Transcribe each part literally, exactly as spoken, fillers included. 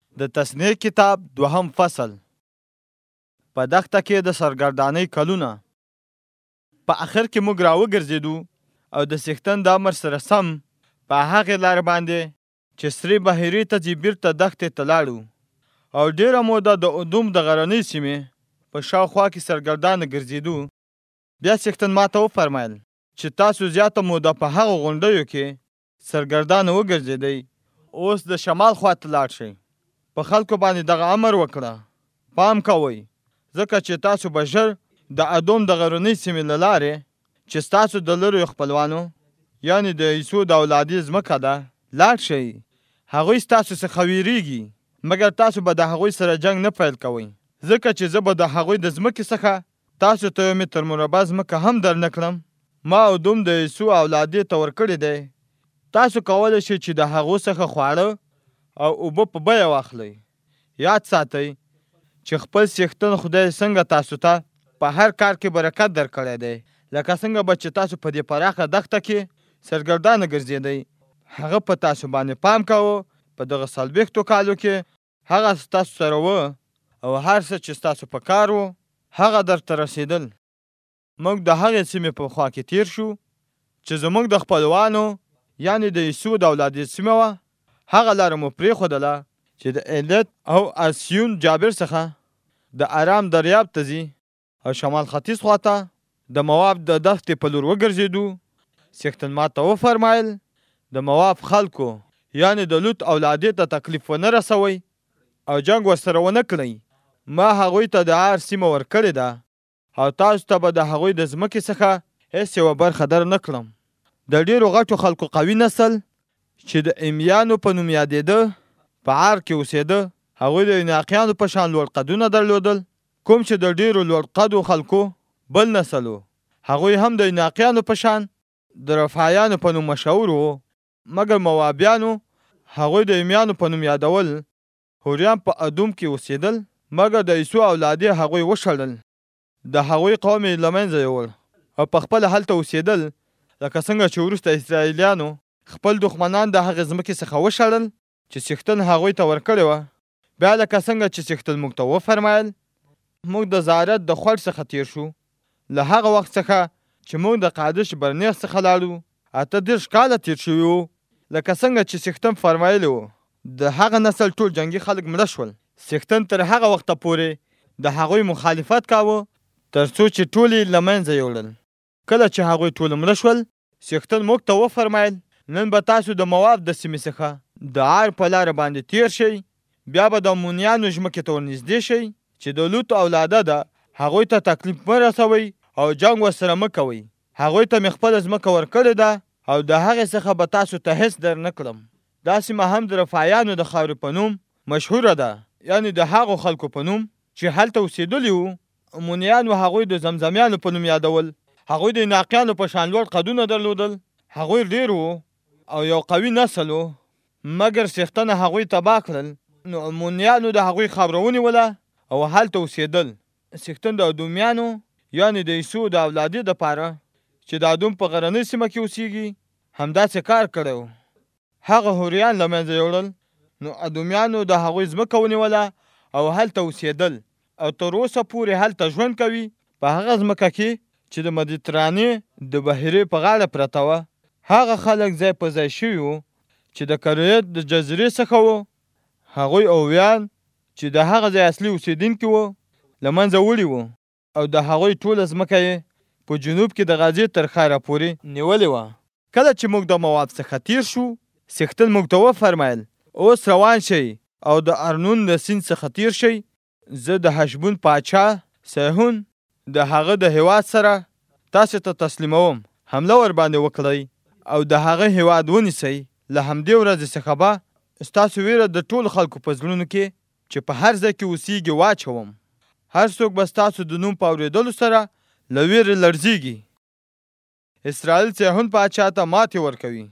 د تثنیه کتاب دوهم فصل. په دښته کې د سرګردانۍ کلونه. په آخر کې موږ راوګرځېدو او د څښتن د امر سره سم په هغې لارې باندې چې سرې بحیرې ته ځي بیرته دښتې ته لاړو او ډېره موده د ادوم د غرنۍ سیمې په شاوخوا کې سرګردانه ګرځېدو. بیا څښتن ما ته وفرمایل چې تاسو زیاته موده په هغو غونډیو کې سرګردانه وګرځېدئ، اوس د شمال خوا ته لاړ شئ. په خلکو باندې دغه امر وکړه، پام کوئ، ځکه چې تاسو به ژر د ادوم د غرنۍ سیمې له لارې چې ستاسو د لرو خپلوانو یعنې د عیسو د اولادې ځمکه ده لاړ شئ. هغوی ستاسو څخه ویریږي، مګر تاسو به د هغوی سره جنګ نه پیل کوئ، ځکه چې زه به د هغوی د ځمکې څخه تاسو ته یو متر مربع ځمکه هم در نه کړم. ما ادوم د عیسو اولادې ته ورکړی دی. تاسو کولی شئ چې د هغو څخه خواړه او اوبه په بیه واخلئ. یاد ساتئ چې خپل څښتن خدای څنګه تاسو ته په هر کار کې برکت درکړی دی، لکه څنګه به چې تاسو په دې پراخه دښته کې سرګردانه ګرځېدئ. هغه په تاسو باندې پام کوه. په دغه څلوېښتو کالو کې هغه ستاسو سره و او هر څه چې ستاسو په کار و هغه درته رسېدل. موږ د هغې سیمې په خوا کې تیر شو چې زموږ د خپلوانو یعنې د عیسو د اولادې سیمه وه. هغه لاره مو پرېښودله چې د ایلت او اسیون جابر څخه د ارام دریاب ته ځي او شمال ختیځ خواته د مواب د دښتې په لور وګرځېدو. څښتن ما ته وفرمایل د مواب خلکو یعنې د لوط اولادې ته تکلیف ونه رسوئ او جنګ ورسره ونه کړئ. ما هغوی ته د عار سیمه ورکړې ده او تاسو ته به د هغوی د ځمکې څخه هېڅ یوه برخه در نه کړم. د ډېرو غټو خلکو قوي نسل چې د امیانو په نوم یادېده په عار کې اوسېده، هغوی د عناقیانو په شان لوړ قدونه درلودل. کوم چې د ډېرو لوړ قدو خلکو بل نسل و، هغوی هم د عناقیانو په شان د رفایانو په نوم مشهور وو. مګر موابیانو هغوی د امیانو په نوم یادول. هوریان په ادوم کې اوسېدل، مګر د عیسو اولادې هغوی وشړل. د هغوی قوم یې له منځه یوړ او په خپله هلته اوسېدل، لکه څنګه چې وروسته اسرائیلیانو خپل دښمنان د هغې ځمکې څخه وشړل چې څښتن هغوی ته ورکړې وه. بیا لکه څنګه چې څښتن موږ ته وفرمایل، موږ د زارت د خوړ څخه تیر شو. له هغه وخت څخه چې موږ د قادش برنیخ څخه لاړو اته دېرش کاله تیر شوي وو. لکه څنګه چې څښتن فرمایلی وو، د هغه نسل ټول جنګي خلک مړه شول. څښتن تر هغه وخته پورې د هغوی مخالفت کاوه تر څو چې ټول یې له منځه یوړل. کله چې هغوی ټول مړه شول، څښتن موږ ته وفرمایل نن به تاسو د مواب د سیمې څخه د عار په لاره باندې تیر شئ. بیا به د امونیانو ځمکې ته ورنږدې شئ چې د لوط اولاده ده، هغوی ته تکلیف مه رسوئ او جنګ ورسره مه کوئ. هغوی ته مې خپله ځمکه ورکړې ده او د هغې څخه به تاسو ته هېڅ در نه کړم. دا سیمه هم د رفایانو د خاورې په نوم مشهوره ده، یعنې د هغو خلکو په نوم چې هلته اوسېدلي وو. امونیانو هغوی د زمزمیانو په نوم یادول. هغوی د عناقیانو په شان لوړ قدونه درلودل. هغوی ډېر وو او یو قوي نسل وو، مګر څښتن هغوی تباه کړل. نو امونیانو د هغوی خاوره ونیوله او هلته اوسېدل. څښتن د ادومیانو یعنې د عیسو د اولادې دپاره چې د ادوم په غرنۍ سیمه کې اوسېږي همداسې کار کړی و. هغه هوریان له منځه یوړل. نو ادومیانو د هغوی ځمکه ونیوله او هلته اوسېدل او تر اوسه پورې هلته ژوند کوي په هغه ځمکه کې چې د مدیترانې د بحیرې په غاړه پرته وه. هغه خلک ځای په ځای شوي وو چې د کرویت د جزیرې څخه وو. هغوی اوویان چې د هغه ځای اصلي اوسېدونکي وو له منځه وړي وو او د هغوی ټوله ځمکه یې په جنوب کې د غازې تر ښاره پورې نیولې وه. کله چې موږ د مواب څخه تیر شو، څښتن موږ ته وفرمایل اوس روان شئ او د ارنون د سیند څخه تیر شئ. زه د حشبون پاچا سیحون د هغه د هیواد سره تاسو ته تسلیموم. حمله ور باندې وکړئ او د هغه هیواد ونیسئ. له همدې ورځې څخه به ستاسو ویره د ټولو خلکو په زړونو کې چې په هر ځای کې اوسېږي واچوم. هر څوک به ستاسو د نوم په اورېدلو سره له ویرې لړزېږي. اسرائیل سیحون پاچا ته ماتې ورکوي.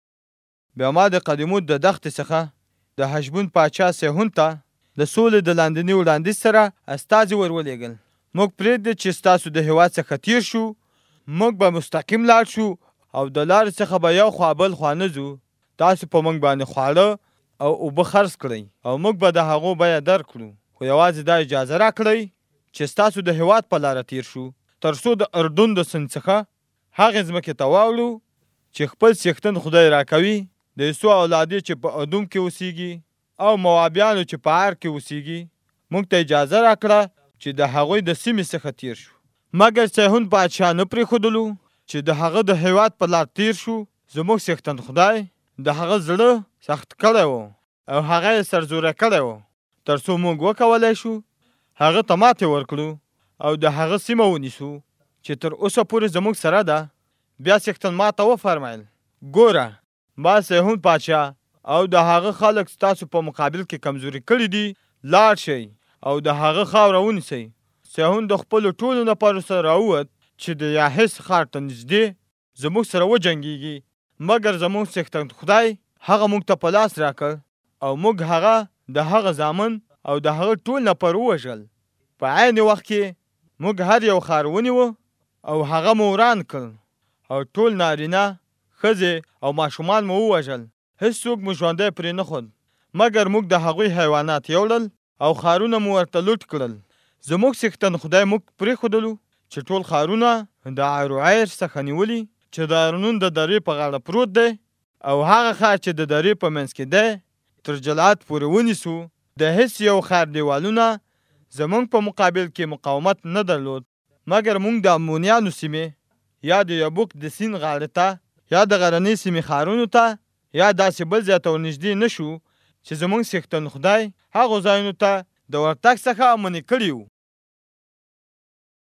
بیا ما د قدیموت د دښتې څخه د حشبون پاچا سیحون ته د سولې د لاندني وړاندیز سره استازي ورولېږل. موږ پرېږدئ چې ستاسو د هېواد څخه تیر شو. موږ به مستقیم لاړ شو او د لارې څخه به یو خوا بل خوا نه ځو. تاسو په موږ باندې خواړه او اوبه خرڅ کړئ او موږ به د هغو بیه درکړو، خو یوازې دا اجازه راکړئ چې ستاسو د هېواد په لاره تیر شو تر څو د اردن د سیند څخه هغې ځمکې ته واوړو چې خپل څښتن خدای راکوي، د عیسو اولادې چې په ادوم کې اوسیږي او موابیانو چې په عار کې اوسیږي موږ ته اجازه راکړه چې د هغوی د سیمې څخه تیر شو. مګر سیحون بادشاه نه پرېښودلو چې د هغه د هېواد په لار تیر شو. زموږ څښتن خدای د هغه زړه سخت کړی و او هغه یې سرزوره کړی و تر څو موږ وکولی شو هغه ته ماتې ورکړو او د هغه سیمه ونیسو چې تر اوسه پورې زموږ سره ده. بیا څښتن ماته وفرمیل ګوره ما سیحون پادشاه او د هغه خلک ستاسو په مقابل کې کمزوري کړي دي، لاړ شئ او د هغه خاوره ونیسئ. سیحون د خپلو ټولو نفرو سره راووت چې د یاحس ښار ته نږدې زموږ سره وجنګېږي، مګر زموږ څښتن خدای هغه موږ ته په لاس راکړ او موږ هغه د هغه زامن او د هغه ټول نفر ووژل. په عین وخت کې موږ هر یو ښار ونیوه او هغه مو وران کړ او ټول نارینه ښځې او ماشومان مو ووژل، هېڅوک مو ژوندی پرې نه ښود، مګر موږ د هغوی حیوانات یوړل او ښارونه مو ورته لوټ کړل. زموږ څښتن خدای موږ پرېښودلو چې ټول ښارونه د عروعیر څخه نیولي چې د ارنون د درې په غاړه پروت دی او هغه ښار چې د درې په منځ کې دی تر جلعاد پورې ونیسو. د هیڅ یو ښار دیوالونه زموږ په مقابل کې مقاومت نه درلود، مګر موږ د امونیانو سیمې یا د یبوک د سیند غاړې ته یا د غرنۍ سیمې ښارونو ته یا داسې بل ځای ته ورنږدې نه شو چې زموږ څښتن خدای هغو ځایونو ته د ورتګ څخه امنې کړي وو.